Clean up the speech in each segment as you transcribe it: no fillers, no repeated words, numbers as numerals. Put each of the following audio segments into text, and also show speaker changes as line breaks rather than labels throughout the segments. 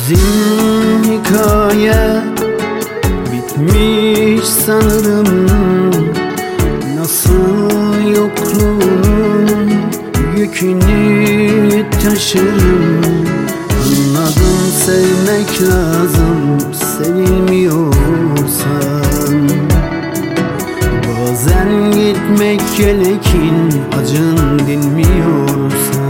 Bizim hikaye bitmiş sanırım. Nasıl yokluğun yükünü taşırım. Anladım, sevmek lazım sevilmiyorsan. Bazen gitmek gerekin acın dinmiyorsa.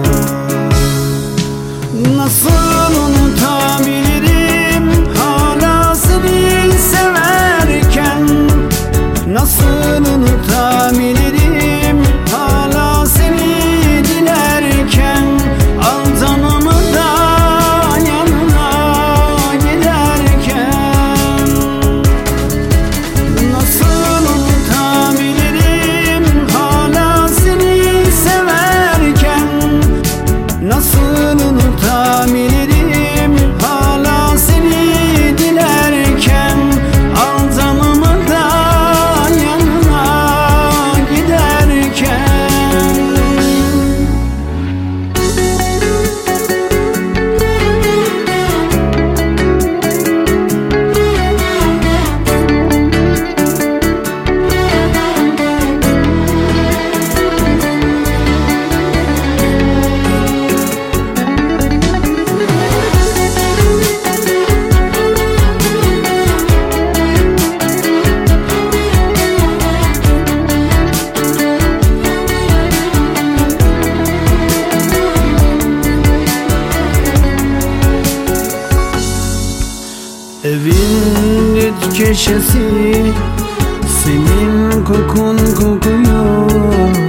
Nasıl unutabilirim hala seni severken? Nasıl unutabilirim hala seni dilerken? Al canımı da yanına giderken. Nasıl unutabilirim hala seni severken? Nasıl unutabilirim hala seni dilerken? Al canımı da yanına giderken. Evin dört köşesi senin kokun kokuyor.